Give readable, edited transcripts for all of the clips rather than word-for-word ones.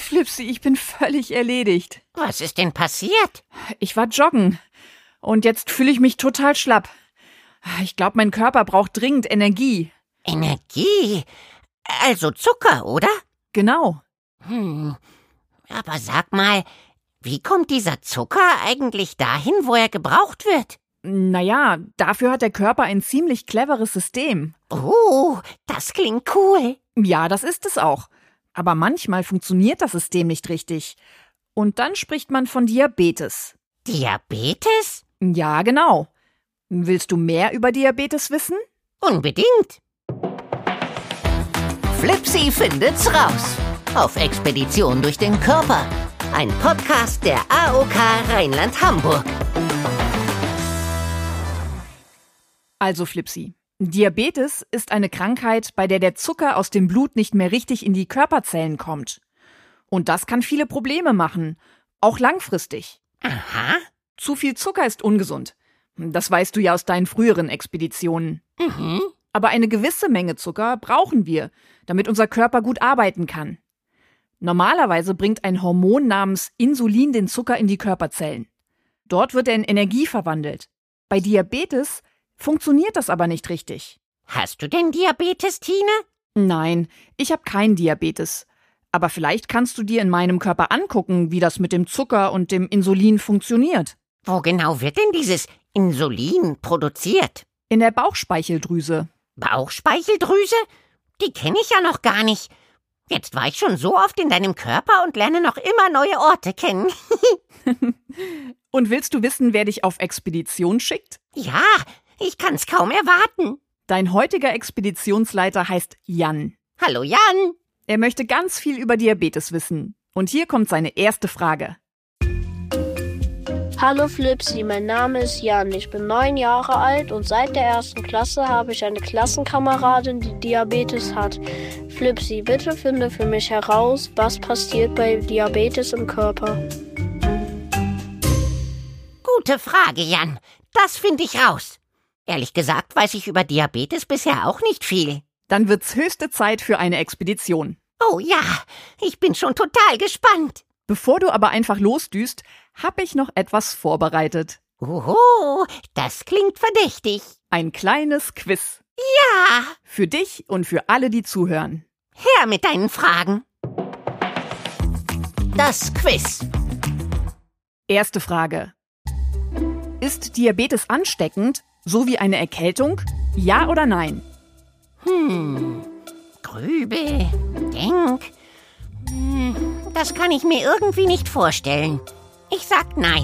Flipsi, ich bin völlig erledigt. Was ist denn passiert? Ich war joggen und jetzt fühle ich mich total schlapp. Ich glaube, mein Körper braucht dringend Energie. Energie? Also Zucker, oder? Genau. Aber sag mal, wie kommt dieser Zucker eigentlich dahin, wo er gebraucht wird? Naja, dafür hat der Körper ein ziemlich cleveres System. Oh, das klingt cool. Ja, das ist es auch. Aber manchmal funktioniert das System nicht richtig. Und dann spricht man von Diabetes. Diabetes? Ja, genau. Willst du mehr über Diabetes wissen? Unbedingt. Flipsi findet's raus. Auf Expedition durch den Körper. Ein Podcast der AOK Rheinland-Hamburg. Also Flipsi, Diabetes ist eine Krankheit, bei der der Zucker aus dem Blut nicht mehr richtig in die Körperzellen kommt. Und das kann viele Probleme machen, auch langfristig. Aha. Zu viel Zucker ist ungesund. Das weißt du ja aus deinen früheren Expeditionen. Aber eine gewisse Menge Zucker brauchen wir, damit unser Körper gut arbeiten kann. Normalerweise bringt ein Hormon namens Insulin den Zucker in die Körperzellen. Dort wird er in Energie verwandelt. Bei Diabetes funktioniert das aber nicht richtig. Hast du denn Diabetes, Tine? Nein, ich habe keinen Diabetes. Aber vielleicht kannst du dir in meinem Körper angucken, wie das mit dem Zucker und dem Insulin funktioniert. Wo genau wird denn dieses Insulin produziert? In der Bauchspeicheldrüse. Bauchspeicheldrüse? Die kenne ich ja noch gar nicht. Jetzt war ich schon so oft in deinem Körper und lerne noch immer neue Orte kennen. Und willst du wissen, wer dich auf Expedition schickt? Ja, ich kann's kaum erwarten. Dein heutiger Expeditionsleiter heißt Jan. Hallo Jan. Er möchte ganz viel über Diabetes wissen. Und hier kommt seine erste Frage. Hallo Flipsi, mein Name ist Jan. Ich bin 9 Jahre alt und seit der 1. Klasse habe ich eine Klassenkameradin, die Diabetes hat. Flipsi, bitte finde für mich heraus, was passiert bei Diabetes im Körper. Gute Frage, Jan. Das finde ich raus. Ehrlich gesagt weiß ich über Diabetes bisher auch nicht viel. Dann wird's höchste Zeit für eine Expedition. Oh ja, ich bin schon total gespannt. Bevor du aber einfach losdüst, hab ich noch etwas vorbereitet. Oho, das klingt verdächtig. Ein kleines Quiz. Ja. Für dich und für alle, die zuhören. Her mit deinen Fragen. Das Quiz. Erste Frage. Ist Diabetes ansteckend, so wie eine Erkältung? Ja oder nein? Grübel, denk. Das kann ich mir irgendwie nicht vorstellen. Ich sag nein.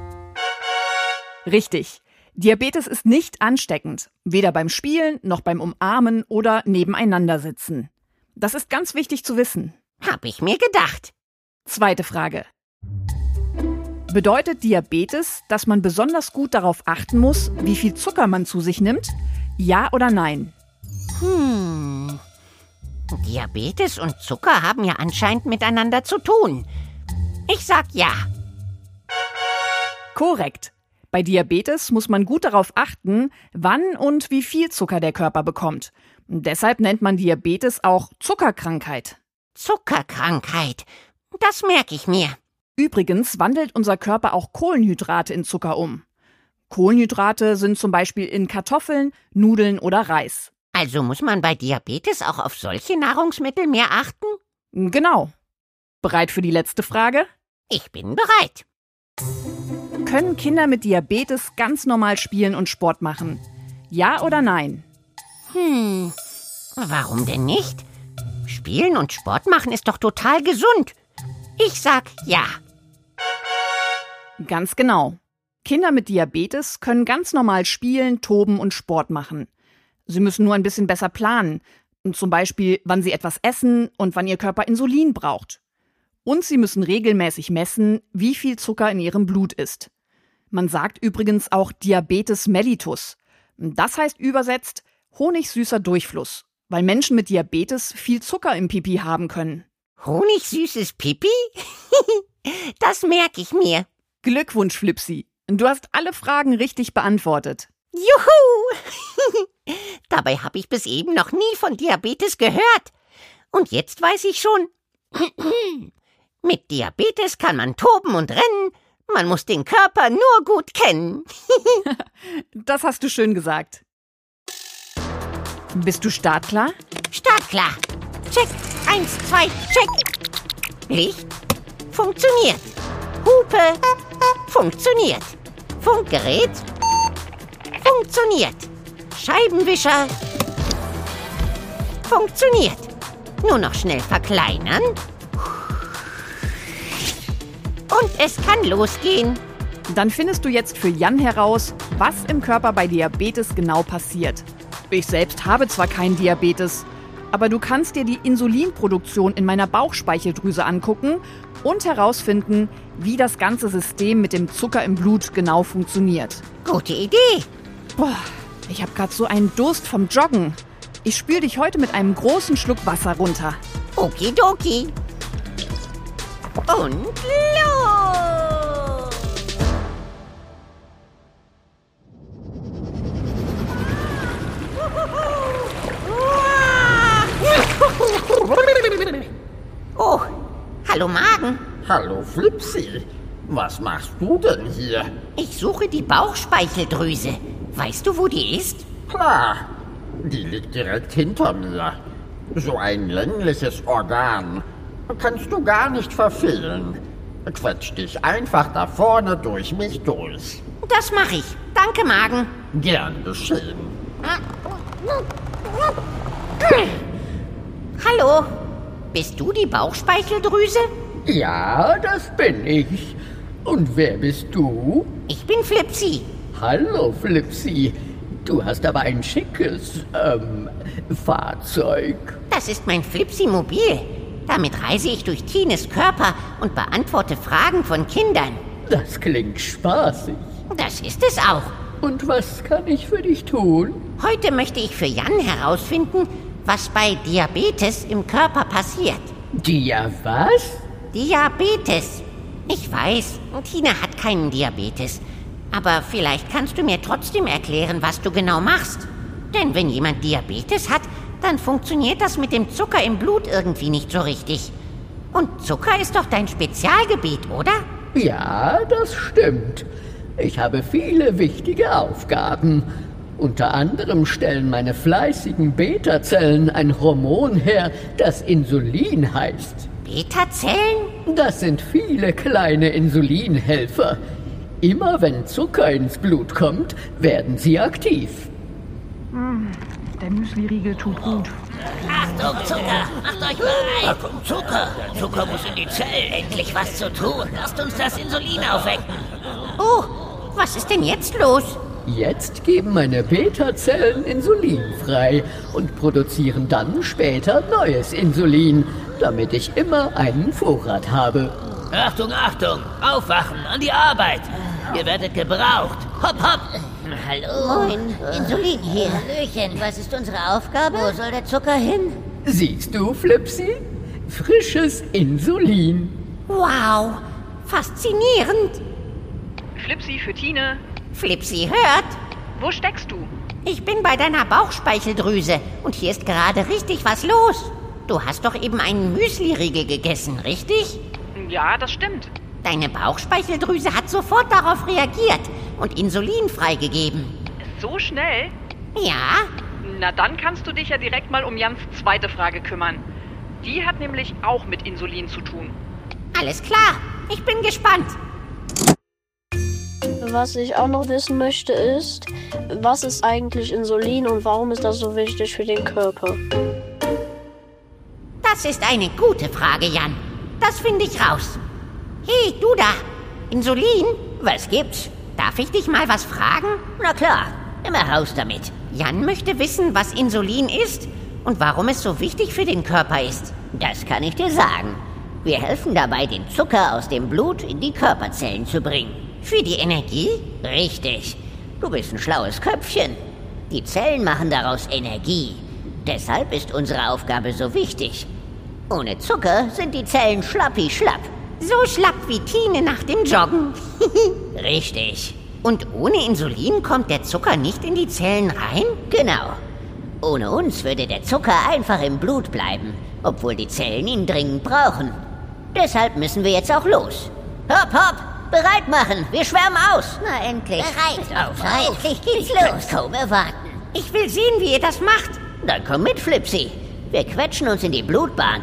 Richtig. Diabetes ist nicht ansteckend. Weder beim Spielen noch beim Umarmen oder nebeneinander sitzen. Das ist ganz wichtig zu wissen. Hab ich mir gedacht. Zweite Frage. Bedeutet Diabetes, dass man besonders gut darauf achten muss, wie viel Zucker man zu sich nimmt? Ja oder nein? Diabetes und Zucker haben ja anscheinend miteinander zu tun. Ich sag ja. Korrekt. Bei Diabetes muss man gut darauf achten, wann und wie viel Zucker der Körper bekommt. Deshalb nennt man Diabetes auch Zuckerkrankheit. Zuckerkrankheit. Das merke ich mir. Übrigens wandelt unser Körper auch Kohlenhydrate in Zucker um. Kohlenhydrate sind zum Beispiel in Kartoffeln, Nudeln oder Reis. Also muss man bei Diabetes auch auf solche Nahrungsmittel mehr achten? Genau. Bereit für die letzte Frage? Ich bin bereit. Können Kinder mit Diabetes ganz normal spielen und Sport machen? Ja oder nein? Warum denn nicht? Spielen und Sport machen ist doch total gesund. Ich sag ja. Ganz genau. Kinder mit Diabetes können ganz normal spielen, toben und Sport machen. Sie müssen nur ein bisschen besser planen. Zum Beispiel, wann sie etwas essen und wann ihr Körper Insulin braucht. Und sie müssen regelmäßig messen, wie viel Zucker in ihrem Blut ist. Man sagt übrigens auch Diabetes mellitus. Das heißt übersetzt honigsüßer Durchfluss, weil Menschen mit Diabetes viel Zucker im Pipi haben können. Honigsüßes Pipi? Das merke ich mir. Glückwunsch, Flipsi. Du hast alle Fragen richtig beantwortet. Juhu! Dabei habe ich bis eben noch nie von Diabetes gehört. Und jetzt weiß ich schon, Mit Diabetes kann man toben und rennen, man muss den Körper nur gut kennen. Das hast du schön gesagt. Bist du startklar? Startklar. Check. 1, 2, check. Licht. Funktioniert. Hupe. Funktioniert. Funkgerät. Funktioniert. Scheibenwischer. Funktioniert. Nur noch schnell verkleinern. Und es kann losgehen. Dann findest du jetzt für Jan heraus, was im Körper bei Diabetes genau passiert. Ich selbst habe zwar keinen Diabetes, aber du kannst dir die Insulinproduktion in meiner Bauchspeicheldrüse angucken und herausfinden, wie das ganze System mit dem Zucker im Blut genau funktioniert. Gute Idee. Boah, ich habe gerade so einen Durst vom Joggen. Ich spül dich heute mit einem großen Schluck Wasser runter. Okidoki. Und los! Oh, hallo Magen. Hallo Flipsi, was machst du denn hier? Ich suche die Bauchspeicheldrüse. Weißt du, wo die ist? Klar, die liegt direkt hinter mir. So ein längliches Organ. Kannst du gar nicht verfehlen. Quetsch dich einfach da vorne durch mich durch. Das mache ich. Danke, Magen. Gern geschehen. Hallo, bist du die Bauchspeicheldrüse? Ja, das bin ich. Und wer bist du? Ich bin Flipsi. Hallo, Flipsi. Du hast aber ein schickes, Fahrzeug. Das ist mein Flipsi-Mobil. Damit reise ich durch Tines Körper und beantworte Fragen von Kindern. Das klingt spaßig. Das ist es auch. Und was kann ich für dich tun? Heute möchte ich für Jan herausfinden, was bei Diabetes im Körper passiert. Was? Diabetes. Ich weiß, Tina hat keinen Diabetes. Aber vielleicht kannst du mir trotzdem erklären, was du genau machst. Denn wenn jemand Diabetes hat, dann funktioniert das mit dem Zucker im Blut irgendwie nicht so richtig. Und Zucker ist doch dein Spezialgebiet, oder? Ja, das stimmt. Ich habe viele wichtige Aufgaben. Unter anderem stellen meine fleißigen Beta-Zellen ein Hormon her, das Insulin heißt. Beta-Zellen? Das sind viele kleine Insulinhelfer. Immer wenn Zucker ins Blut kommt, werden sie aktiv. Der Müsliriegel tut gut. Achtung, Zucker! Macht euch bereit! Achtung, Zucker! Zucker muss in die Zellen! Endlich was zu tun! Lasst uns das Insulin aufwecken! Oh, was ist denn jetzt los? Jetzt geben meine Beta-Zellen Insulin frei und produzieren dann später neues Insulin, damit ich immer einen Vorrat habe. Achtung, Achtung! Aufwachen! An die Arbeit! Ihr werdet gebraucht! Hopp, hopp! Hallo! Moin, Insulin hier. Hallöchen, was ist unsere Aufgabe? Wo soll der Zucker hin? Siehst du, Flipsi? Frisches Insulin. Wow, faszinierend. Flipsi für Tine. Flipsi hört. Wo steckst du? Ich bin bei deiner Bauchspeicheldrüse und hier ist gerade richtig was los. Du hast doch eben einen Müsliriegel gegessen, richtig? Ja, das stimmt. Deine Bauchspeicheldrüse hat sofort darauf reagiert und Insulin freigegeben. So schnell? Ja? Na, dann kannst du dich ja direkt mal um Jans zweite Frage kümmern. Die hat nämlich auch mit Insulin zu tun. Alles klar, ich bin gespannt. Was ich auch noch wissen möchte ist, was ist eigentlich Insulin und warum ist das so wichtig für den Körper? Das ist eine gute Frage, Jan. Das finde ich raus. Hey, du da. Insulin? Was gibt's? Darf ich dich mal was fragen? Na klar, immer raus damit. Jan möchte wissen, was Insulin ist und warum es so wichtig für den Körper ist. Das kann ich dir sagen. Wir helfen dabei, den Zucker aus dem Blut in die Körperzellen zu bringen. Für die Energie? Richtig. Du bist ein schlaues Köpfchen. Die Zellen machen daraus Energie. Deshalb ist unsere Aufgabe so wichtig. Ohne Zucker sind die Zellen schlappi-schlapp. So schlapp wie Tine nach dem Joggen. Richtig. Und ohne Insulin kommt der Zucker nicht in die Zellen rein? Genau. Ohne uns würde der Zucker einfach im Blut bleiben, obwohl die Zellen ihn dringend brauchen. Deshalb müssen wir jetzt auch los. Hopp, hopp, bereit machen, wir schwärmen aus. Na endlich. Bereit, Auf. endlich geht's Ich los. kann's kaum erwarten. Ich will sehen, wie ihr das macht. Dann komm mit, Flipsy. Wir quetschen uns in die Blutbahn.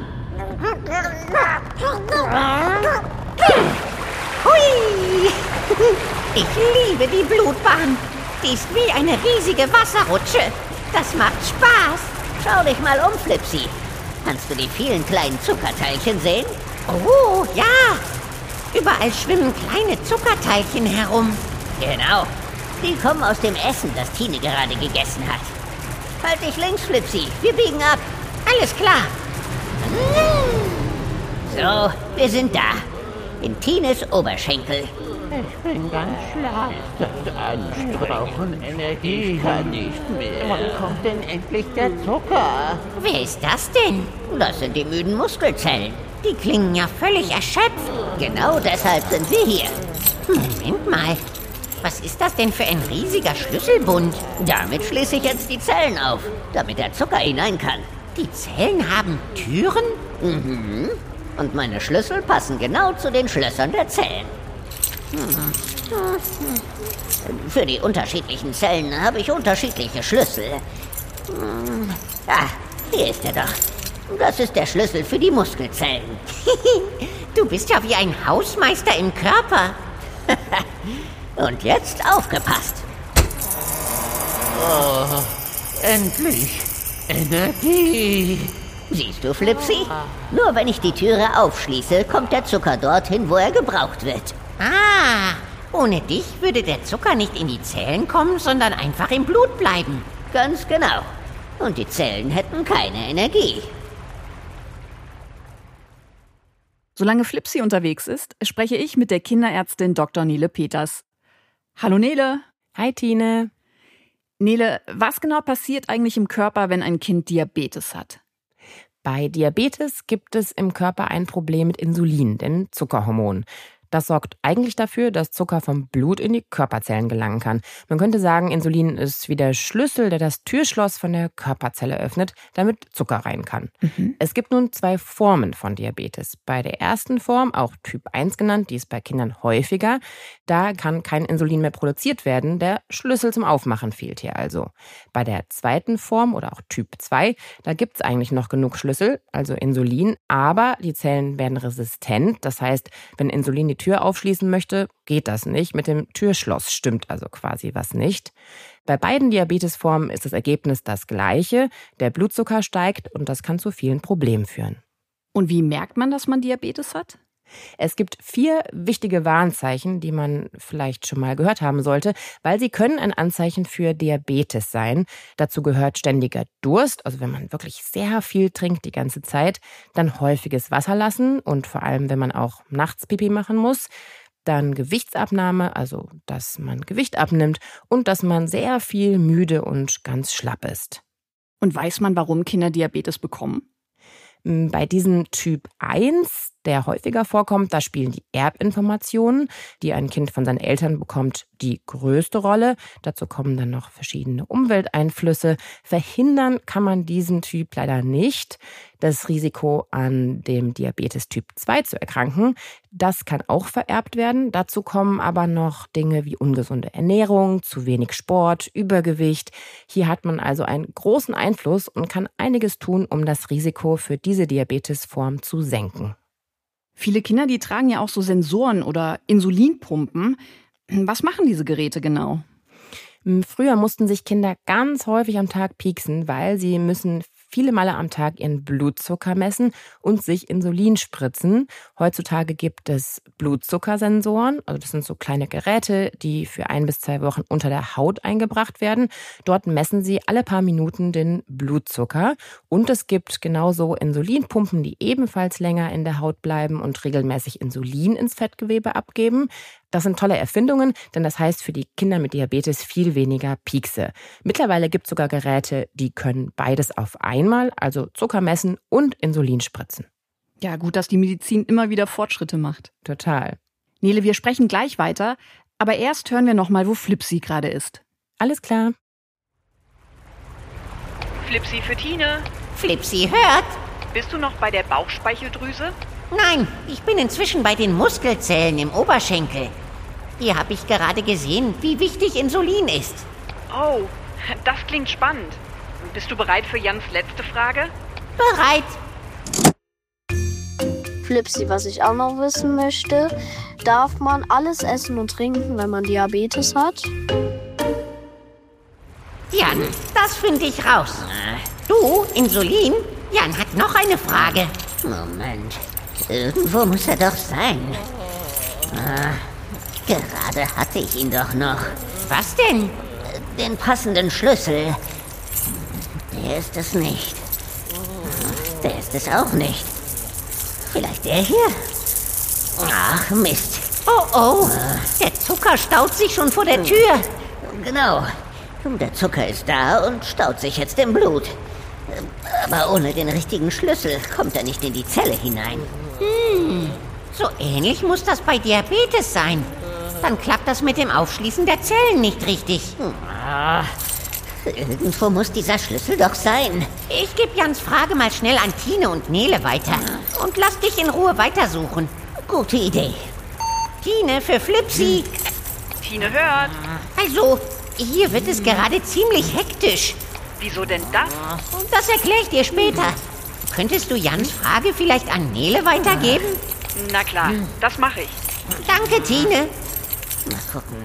Hui! Ich liebe die Blutbahn. Die ist wie eine riesige Wasserrutsche. Das macht Spaß. Schau dich mal um, Flipsy. Kannst du die vielen kleinen Zuckerteilchen sehen? Oh, ja. Überall schwimmen kleine Zuckerteilchen herum. Genau. Die kommen aus dem Essen, das Tine gerade gegessen hat. Halt dich links, Flipsy. Wir biegen ab. Alles klar. So, wir sind da. In Tines Oberschenkel. Ich bin ganz schlapp. Das Anstrauchen Energie kann nicht mehr. Wann kommt denn endlich der Zucker? Wer ist das denn? Das sind die müden Muskelzellen. Die klingen ja völlig erschöpft. Genau deshalb sind wir hier. Moment mal. Was ist das denn für ein riesiger Schlüsselbund? Damit schließe ich jetzt die Zellen auf, damit der Zucker hinein kann. Die Zellen haben Türen? Mhm. Und meine Schlüssel passen genau zu den Schlössern der Zellen. Für die unterschiedlichen Zellen habe ich unterschiedliche Schlüssel. Ah, hier ist er doch. Das ist der Schlüssel für die Muskelzellen. Du bist ja wie ein Hausmeister im Körper. Und jetzt aufgepasst. Oh, endlich Energie. Siehst du, Flipsy? Nur wenn ich die Türe aufschließe, kommt der Zucker dorthin, wo er gebraucht wird. Ah, ohne dich würde der Zucker nicht in die Zellen kommen, sondern einfach im Blut bleiben. Ganz genau. Und die Zellen hätten keine Energie. Solange Flipsy unterwegs ist, spreche ich mit der Kinderärztin Dr. Nele Peters. Hallo Nele. Hi Tine. Nele, was genau passiert eigentlich im Körper, wenn ein Kind Diabetes hat? Bei Diabetes gibt es im Körper ein Problem mit Insulin, dem Zuckerhormon. Das sorgt eigentlich dafür, dass Zucker vom Blut in die Körperzellen gelangen kann. Man könnte sagen, Insulin ist wie der Schlüssel, der das Türschloss von der Körperzelle öffnet, damit Zucker rein kann. Es gibt nun 2 Formen von Diabetes. Bei der ersten Form, auch Typ 1 genannt, die ist bei Kindern häufiger, da kann kein Insulin mehr produziert werden. Der Schlüssel zum Aufmachen fehlt hier also. Bei der zweiten Form oder auch Typ 2, da gibt es eigentlich noch genug Schlüssel, also Insulin, aber die Zellen werden resistent. Das heißt, wenn Insulin die Tür aufschließen möchte, geht das nicht. Mit dem Türschloss stimmt also quasi was nicht. Bei beiden Diabetesformen ist das Ergebnis das gleiche. Der Blutzucker steigt und das kann zu vielen Problemen führen. Und wie merkt man, dass man Diabetes hat? Es gibt 4 wichtige Warnzeichen, die man vielleicht schon mal gehört haben sollte, weil sie können ein Anzeichen für Diabetes sein. Dazu gehört ständiger Durst, also wenn man wirklich sehr viel trinkt die ganze Zeit, dann häufiges Wasserlassen und vor allem, wenn man auch nachts Pipi machen muss, dann Gewichtsabnahme, also dass man Gewicht abnimmt und dass man sehr viel müde und ganz schlapp ist. Und weiß man, warum Kinder Diabetes bekommen? Bei diesem Typ 1, der häufiger vorkommt, da spielen die Erbinformationen, die ein Kind von seinen Eltern bekommt, die größte Rolle. Dazu kommen dann noch verschiedene Umwelteinflüsse. Verhindern kann man diesen Typ leider nicht. Das Risiko, an dem Diabetes Typ 2 zu erkranken, das kann auch vererbt werden. Dazu kommen aber noch Dinge wie ungesunde Ernährung, zu wenig Sport, Übergewicht. Hier hat man also einen großen Einfluss und kann einiges tun, um das Risiko für diese Diabetesform zu senken. Viele Kinder, die tragen ja auch so Sensoren oder Insulinpumpen. Was machen diese Geräte genau? Früher mussten sich Kinder ganz häufig am Tag pieksen, weil sie müssen viele Male am Tag ihren Blutzucker messen und sich Insulin spritzen. Heutzutage gibt es Blutzuckersensoren, also das sind so kleine Geräte, die für 1 bis 2 Wochen unter der Haut eingebracht werden. Dort messen sie alle paar Minuten den Blutzucker. Und es gibt genauso Insulinpumpen, die ebenfalls länger in der Haut bleiben und regelmäßig Insulin ins Fettgewebe abgeben. Das sind tolle Erfindungen, denn das heißt für die Kinder mit Diabetes viel weniger Piekse. Mittlerweile gibt es sogar Geräte, die können beides auf einmal, also Zucker messen und Insulin spritzen. Ja, gut, dass die Medizin immer wieder Fortschritte macht. Total. Nele, wir sprechen gleich weiter, aber erst hören wir nochmal, wo Flipsy gerade ist. Alles klar. Flipsy für Tine. Flipsy hört. Bist du noch bei der Bauchspeicheldrüse? Nein, ich bin inzwischen bei den Muskelzellen im Oberschenkel. Hier habe ich gerade gesehen, wie wichtig Insulin ist. Oh, das klingt spannend. Bist du bereit für Jans letzte Frage? Bereit. Flipsi, was ich auch noch wissen möchte, darf man alles essen und trinken, wenn man Diabetes hat? Jan, das finde ich raus. Du, Insulin? Jan hat noch eine Frage. Moment, irgendwo muss er doch sein. Gerade hatte ich ihn doch noch. Was denn? Den passenden Schlüssel. Der ist es nicht. Der ist es auch nicht. Vielleicht der hier? Ach, Mist. Oh, der Zucker staut sich schon vor der Tür. Genau. Der Zucker ist da und staut sich jetzt im Blut. Aber ohne den richtigen Schlüssel kommt er nicht in die Zelle hinein. So ähnlich muss das bei Diabetes sein. Dann klappt das mit dem Aufschließen der Zellen nicht richtig. Irgendwo muss dieser Schlüssel doch sein. Ich gebe Jans Frage mal schnell an Tine und Nele weiter. Und lass dich in Ruhe weitersuchen. Gute Idee. Tine für Flipsi. Tine hört. Also, hier wird es gerade ziemlich hektisch. Wieso denn das? Das erkläre ich dir später. Könntest du Jans Frage vielleicht an Nele weitergeben? Na klar, das mache ich. Danke, Tine. Mal gucken.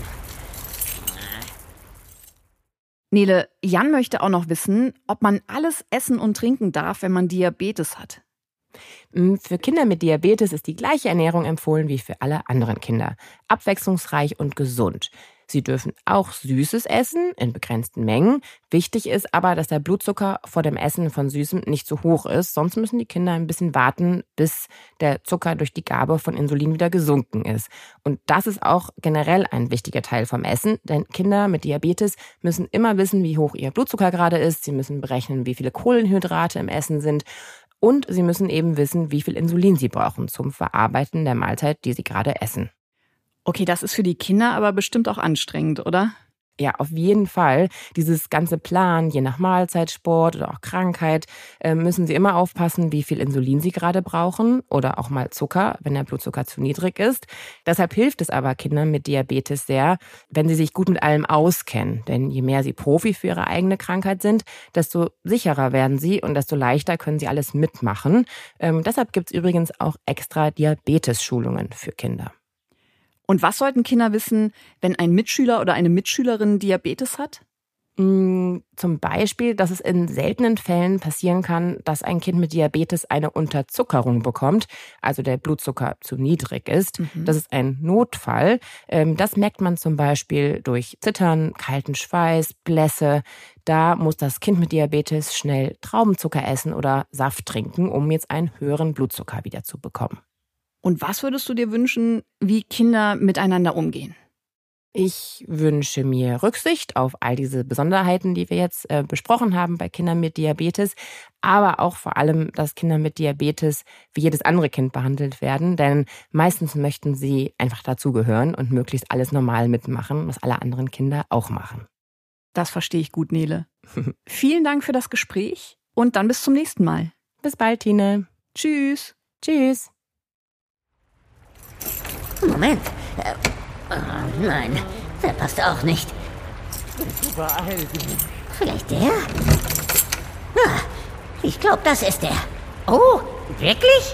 Nele, Jan möchte auch noch wissen, ob man alles essen und trinken darf, wenn man Diabetes hat. Für Kinder mit Diabetes ist die gleiche Ernährung empfohlen wie für alle anderen Kinder. Abwechslungsreich und gesund. Sie dürfen auch Süßes essen, in begrenzten Mengen. Wichtig ist aber, dass der Blutzucker vor dem Essen von Süßem nicht zu hoch ist. Sonst müssen die Kinder ein bisschen warten, bis der Zucker durch die Gabe von Insulin wieder gesunken ist. Und das ist auch generell ein wichtiger Teil vom Essen. Denn Kinder mit Diabetes müssen immer wissen, wie hoch ihr Blutzucker gerade ist. Sie müssen berechnen, wie viele Kohlenhydrate im Essen sind. Und sie müssen eben wissen, wie viel Insulin sie brauchen zum Verarbeiten der Mahlzeit, die sie gerade essen. Okay, das ist für die Kinder aber bestimmt auch anstrengend, oder? Ja, auf jeden Fall. Dieses ganze Plan, je nach Mahlzeit, Sport oder auch Krankheit, müssen sie immer aufpassen, wie viel Insulin sie gerade brauchen oder auch mal Zucker, wenn der Blutzucker zu niedrig ist. Deshalb hilft es aber Kindern mit Diabetes sehr, wenn sie sich gut mit allem auskennen. Denn je mehr sie Profi für ihre eigene Krankheit sind, desto sicherer werden sie und desto leichter können sie alles mitmachen. Deshalb gibt es übrigens auch extra Diabetes-Schulungen für Kinder. Und was sollten Kinder wissen, wenn ein Mitschüler oder eine Mitschülerin Diabetes hat? Zum Beispiel, dass es in seltenen Fällen passieren kann, dass ein Kind mit Diabetes eine Unterzuckerung bekommt, also der Blutzucker zu niedrig ist. Das ist ein Notfall. Das merkt man zum Beispiel durch Zittern, kalten Schweiß, Blässe. Da muss das Kind mit Diabetes schnell Traubenzucker essen oder Saft trinken, um jetzt einen höheren Blutzucker wieder zu bekommen. Und was würdest du dir wünschen, wie Kinder miteinander umgehen? Ich wünsche mir Rücksicht auf all diese Besonderheiten, die wir jetzt besprochen haben bei Kindern mit Diabetes, aber auch vor allem, dass Kinder mit Diabetes wie jedes andere Kind behandelt werden, denn meistens möchten sie einfach dazugehören und möglichst alles normal mitmachen, was alle anderen Kinder auch machen. Das verstehe ich gut, Nele. Vielen Dank für das Gespräch und dann bis zum nächsten Mal. Bis bald, Tine. Tschüss. Tschüss. Moment. Nein, der passt auch nicht. Vielleicht der? Ich glaube, das ist der. Oh, wirklich?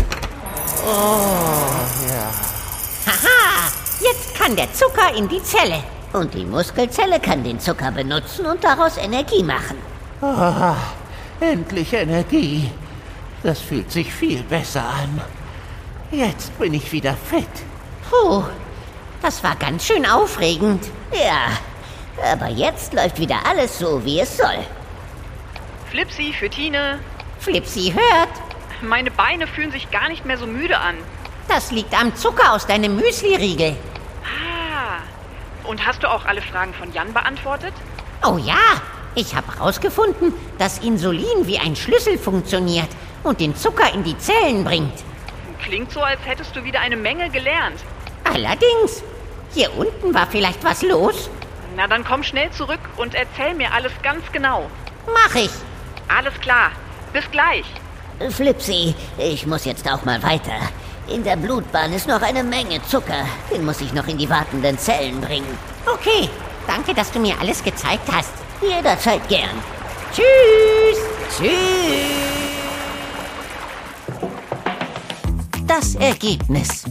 Haha, jetzt kann der Zucker in die Zelle. Und die Muskelzelle kann den Zucker benutzen und daraus Energie machen. Endlich Energie. Das fühlt sich viel besser an. Jetzt bin ich wieder fit. Puh, das war ganz schön aufregend. Ja, aber jetzt läuft wieder alles so, wie es soll. Flipsi für Tine. Flipsi hört. Meine Beine fühlen sich gar nicht mehr so müde an. Das liegt am Zucker aus deinem Müsli-Riegel. Und hast du auch alle Fragen von Jan beantwortet? Oh ja, ich habe herausgefunden, dass Insulin wie ein Schlüssel funktioniert und den Zucker in die Zellen bringt. Klingt so, als hättest du wieder eine Menge gelernt. Allerdings, hier unten war vielleicht was los. Na, dann komm schnell zurück und erzähl mir alles ganz genau. Mach ich. Alles klar. Bis gleich. Flipsy, ich muss jetzt auch mal weiter. In der Blutbahn ist noch eine Menge Zucker. Den muss ich noch in die wartenden Zellen bringen. Okay, danke, dass du mir alles gezeigt hast. Jederzeit gern. Tschüss! Tschüss! Das Ergebnis.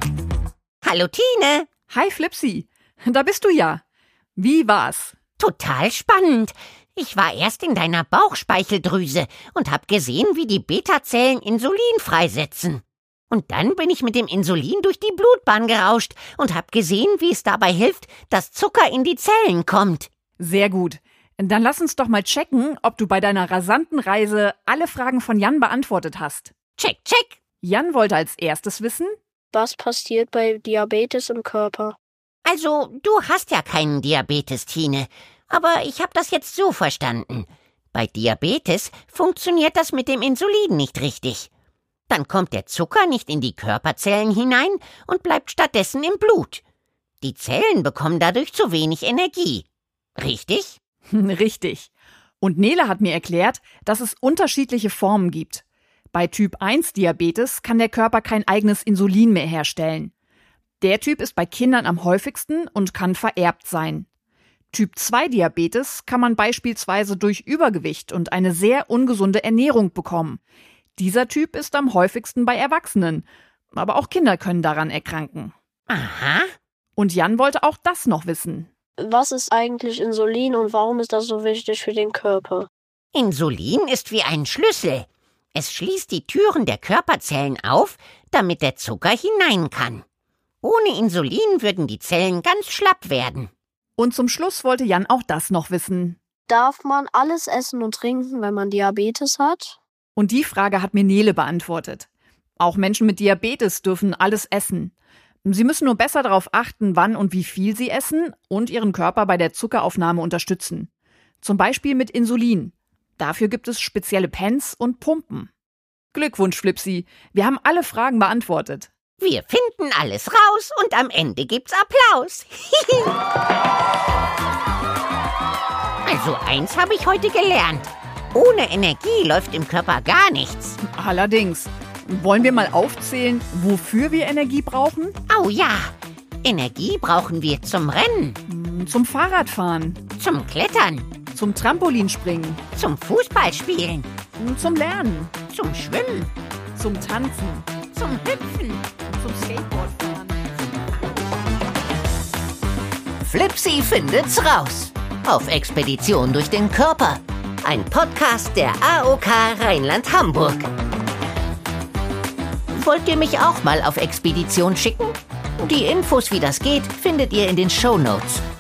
Hallo Tine! Hi Flipsy, da bist du ja. Wie war's? Total spannend. Ich war erst in deiner Bauchspeicheldrüse und hab gesehen, wie die Beta-Zellen Insulin freisetzen. Und dann bin ich mit dem Insulin durch die Blutbahn gerauscht und hab gesehen, wie es dabei hilft, dass Zucker in die Zellen kommt. Sehr gut. Dann lass uns doch mal checken, ob du bei deiner rasanten Reise alle Fragen von Jan beantwortet hast. Check, check. Jan wollte als erstes wissen, Was passiert bei Diabetes im Körper? Also, du hast ja keinen Diabetes, Tine. Aber ich hab das jetzt so verstanden. Bei Diabetes funktioniert das mit dem Insulin nicht richtig. Dann kommt der Zucker nicht in die Körperzellen hinein und bleibt stattdessen im Blut. Die Zellen bekommen dadurch zu wenig Energie. Richtig? Richtig. Und Nele hat mir erklärt, dass es unterschiedliche Formen gibt. Bei Typ 1 Diabetes kann der Körper kein eigenes Insulin mehr herstellen. Der Typ ist bei Kindern am häufigsten und kann vererbt sein. Typ 2 Diabetes kann man beispielsweise durch Übergewicht und eine sehr ungesunde Ernährung bekommen. Dieser Typ ist am häufigsten bei Erwachsenen, aber auch Kinder können daran erkranken. Aha. Und Jan wollte auch das noch wissen. Was ist eigentlich Insulin und warum ist das so wichtig für den Körper? Insulin ist wie ein Schlüssel. Es schließt die Türen der Körperzellen auf, damit der Zucker hinein kann. Ohne Insulin würden die Zellen ganz schlapp werden. Und zum Schluss wollte Jan auch das noch wissen. Darf man alles essen und trinken, wenn man Diabetes hat? Und die Frage hat mir Nele beantwortet. Auch Menschen mit Diabetes dürfen alles essen. Sie müssen nur besser darauf achten, wann und wie viel sie essen und ihren Körper bei der Zuckeraufnahme unterstützen. Zum Beispiel mit Insulin. Dafür gibt es spezielle Pens und Pumpen. Glückwunsch, Flipsy. Wir haben alle Fragen beantwortet. Wir finden alles raus und am Ende gibt's Applaus. Also eins habe ich heute gelernt. Ohne Energie läuft im Körper gar nichts. Allerdings. Wollen wir mal aufzählen, wofür wir Energie brauchen? Oh ja, Energie brauchen wir zum Rennen, Zum Fahrradfahren, zum Klettern, zum Trampolinspringen, zum Fußballspielen, zum Lernen, zum Schwimmen, zum Tanzen, zum Hüpfen. zum Skateboardfahren. Flipsy findet's raus. Auf Expedition durch den Körper. Ein Podcast der AOK Rheinland-Hamburg. Wollt ihr mich auch mal auf Expedition schicken? Die Infos, wie das geht, findet ihr in den Shownotes.